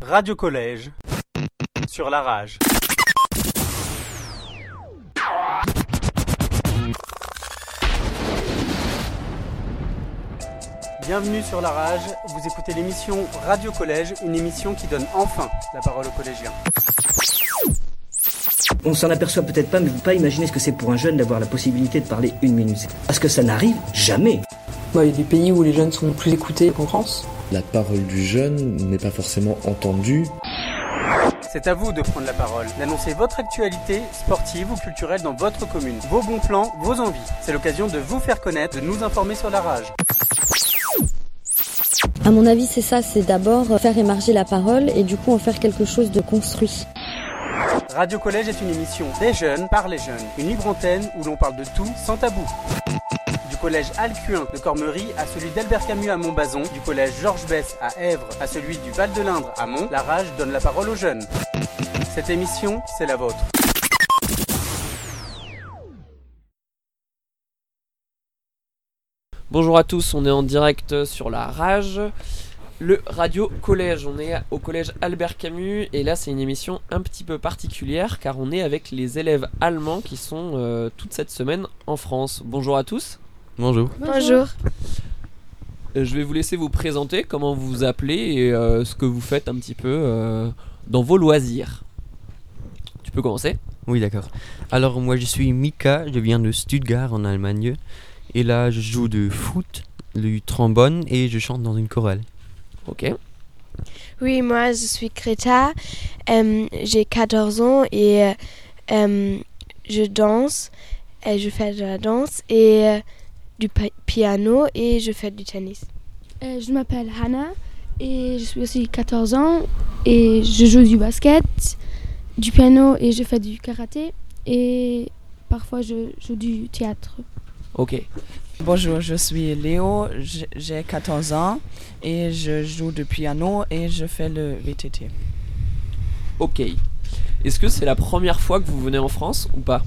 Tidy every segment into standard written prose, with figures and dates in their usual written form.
Radio Collège sur la rage. Bienvenue sur la rage, vous écoutez l'émission Radio Collège, une émission qui donne enfin la parole aux collégiens. On s'en aperçoit peut-être pas, mais vous ne pouvez pas imaginer ce que c'est pour un jeune d'avoir la possibilité de parler une minute. Parce que ça n'arrive jamais. Il y a des pays où les jeunes sont plus écoutés qu'en France. La parole du jeune n'est pas forcément entendue. C'est à vous de prendre la parole, d'annoncer votre actualité sportive ou culturelle dans votre commune, vos bons plans, vos envies. C'est l'occasion de vous faire connaître, de nous informer sur la rage. À mon avis, c'est ça, c'est d'abord faire émerger la parole et du coup en faire quelque chose de construit. Radio Collège est une émission des jeunes par les jeunes, une libre antenne où l'on parle de tout sans tabou. Du collège Alcuin de Cormery à celui d'Albert Camus à Montbazon, du collège Georges Besse à Èvres à celui du Val de l'Indre à Mont, la rage donne la parole aux jeunes. Cette émission, c'est la vôtre. Bonjour à tous, on est en direct sur la rage, le Radio Collège. On est au collège Albert Camus et là c'est une émission un petit peu particulière car on est avec les élèves allemands qui sont toute cette semaine en France. Bonjour à tous. Bonjour. Bonjour. Je vais vous laisser vous présenter, comment vous vous appelez et ce que vous faites un petit peu dans vos loisirs. Tu peux commencer ? Oui, d'accord. Alors moi je suis Mika, je viens de Stuttgart en Allemagne. Et là je joue du foot, du trombone et je chante dans une chorale. Ok. Oui, moi je suis Greta, j'ai 14 ans et je danse, je fais de la danse et du piano et je fais du tennis. Je m'appelle Hannah et je suis aussi 14 ans et je joue du basket, du piano et je fais du karaté et parfois je joue du théâtre. Ok. Bonjour, je suis Léo, j'ai 14 ans et je joue du piano et je fais le VTT. Ok. Est-ce que c'est la première fois que vous venez en France ou pas ?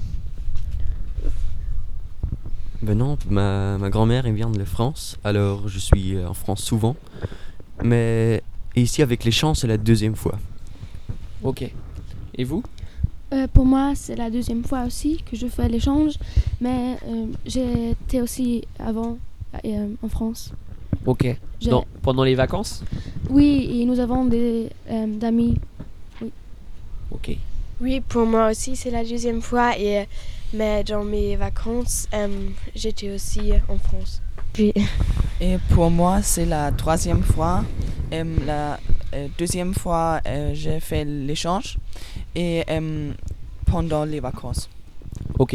Ben non, ma grand-mère elle vient de France, alors je suis en France souvent. Mais ici avec les chants c'est la deuxième fois. Ok. Et vous ? Pour moi, c'est la deuxième fois aussi que je fais l'échange, mais j'étais aussi avant en France. Ok. Pendant les vacances ? Oui, et nous avons des amis. Oui. Ok. Oui, pour moi aussi c'est la deuxième fois mais dans mes vacances j'étais aussi en France. Puis... Et pour moi c'est la troisième fois. La deuxième fois j'ai fait l'échange et pendant les vacances. Ok.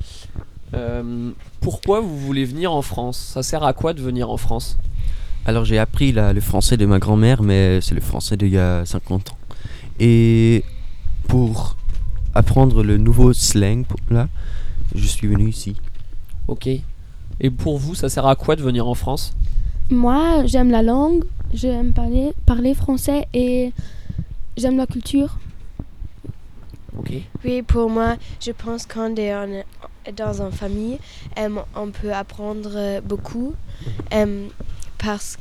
Pourquoi vous voulez venir en France ? Ça sert à quoi de venir en France ? Alors j'ai appris le français de ma grand-mère, mais c'est le français d'il y a 50 ans. Et pour apprendre le nouveau slang, là, je suis venu ici. Ok. Et pour vous, ça sert à quoi de venir en France ? Moi, j'aime la langue, j'aime parler français et j'aime la culture. Ok. Oui, pour moi, je pense qu'on est dans une famille, on peut apprendre beaucoup parce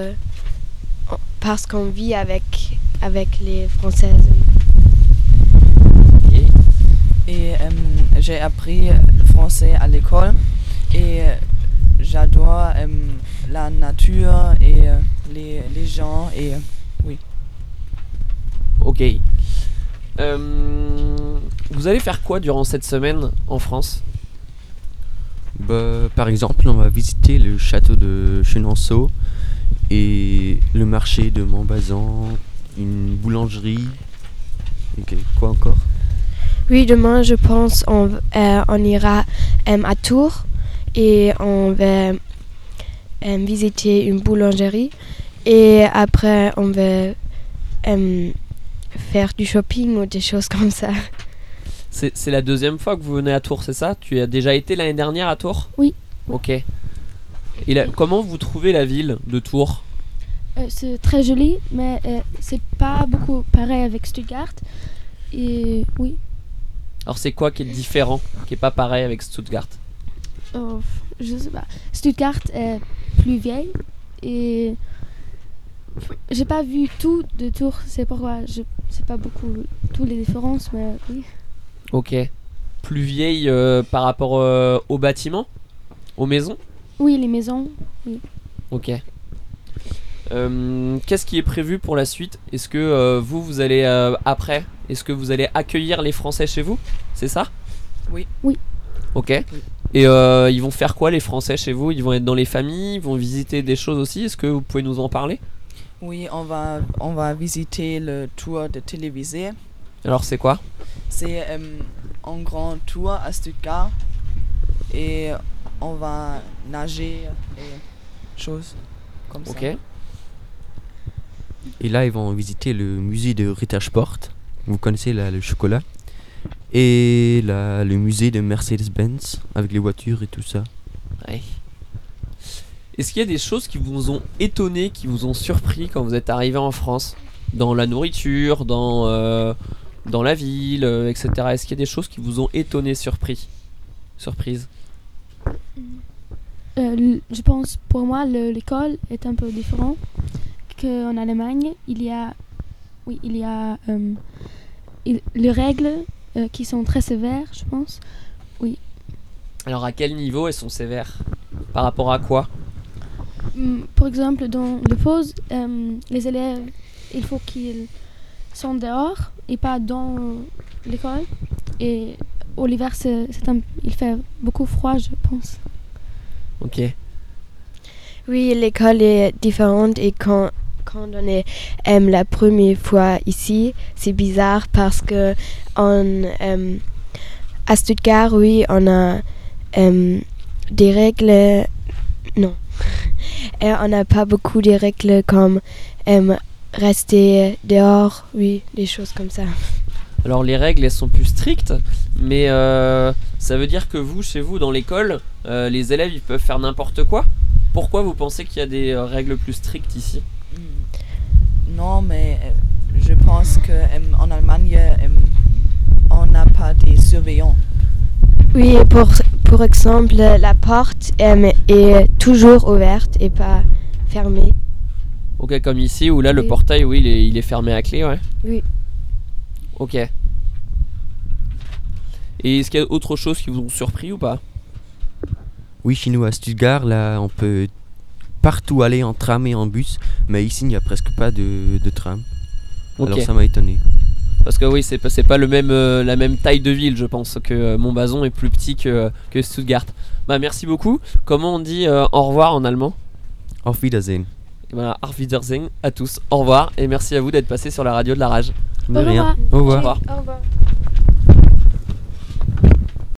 qu'on vit avec les Françaises. Et j'ai appris le français à l'école et j'adore la nature et les gens et oui. Ok. Vous allez faire quoi durant cette semaine en France ? Par exemple, on va visiter le château de Chenonceau et le marché de Montbazon, une boulangerie. Ok, quoi encore ? Oui, demain, je pense on ira à Tours et on va visiter une boulangerie et après on va faire du shopping ou des choses comme ça. C'est la deuxième fois que vous venez à Tours, c'est ça ? Tu as déjà été l'année dernière à Tours ? Oui. Ok. Et comment vous trouvez la ville de Tours ? C'est très joli, mais c'est pas beaucoup pareil avec Stuttgart. Et oui. Alors c'est quoi qui est différent, qui est pas pareil avec Stuttgart ? Je sais pas. Stuttgart est plus vieille et J'ai pas vu tout de Tours, c'est pourquoi je sais pas beaucoup toutes les différences, mais oui. Ok. Plus vieille par rapport aux bâtiments, aux maisons. Oui, les maisons. Oui. Ok. Qu'est-ce qui est prévu pour la suite? Est-ce que vous allez après, est-ce que vous allez accueillir les Français chez vous? C'est ça? Oui. Oui. Ok. Et ils vont faire quoi les Français chez vous? Ils vont être dans les familles, ils vont visiter des choses aussi. Est-ce que vous pouvez nous en parler? Oui, on va visiter le tour de télévisé. Alors c'est quoi? C'est un grand tour à Stuttgart et on va nager et choses comme ça. Ok. Et là, ils vont visiter le musée de Rittersport. Vous connaissez là, le chocolat. Et là, le musée de Mercedes-Benz avec les voitures et tout ça. Ouais. Est-ce qu'il y a des choses qui vous ont étonné, qui vous ont surpris quand vous êtes arrivé en France? Dans la nourriture, dans la ville, etc. Est-ce qu'il y a des choses qui vous ont étonné, surprise? Je pense pour moi l'école est un peu différente qu'en Allemagne. Il y a les règles qui sont très sévères, je pense. Oui. Alors à quel niveau elles sont sévères? Par rapport à quoi? Par exemple, dans les pauses, les élèves, il faut qu'ils sont dehors et pas dans l'école. Et au l'hiver, il fait beaucoup froid, je pense. Ok. Oui, l'école est différente et quand on est la première fois ici, c'est bizarre parce que à Stuttgart, oui, on a des règles. Non. Et on n'a pas beaucoup de règles comme rester dehors, oui, des choses comme ça. Alors les règles elles sont plus strictes, mais ça veut dire que vous, chez vous, dans l'école, les élèves ils peuvent faire n'importe quoi? Pourquoi vous pensez qu'il y a des règles plus strictes ici? Non, mais je pense qu'en Allemagne, on n'a pas des surveillants. Oui, pour exemple, la porte est toujours ouverte et pas fermée. Ok, comme ici où là le Oui. portail, oui, il est fermé à clé, ouais. Oui. Ok. Et est-ce qu'il y a autre chose qui vous ont surpris ou pas? Oui, chez nous à Stuttgart, là, on peut partout aller en tram et en bus, mais ici, il n'y a presque pas de tram. Ok. Alors ça m'a étonné. Parce que oui, c'est pas la même taille de ville, je pense que Montbazon est plus petit que Stuttgart. Bah merci beaucoup. Comment on dit au revoir en allemand? Auf Wiedersehen. Et voilà, Auf Wiedersehen à tous. Au revoir et merci à vous d'être passés sur la radio de la rage. De Au rien. revoir. Au revoir. Au revoir. Au revoir.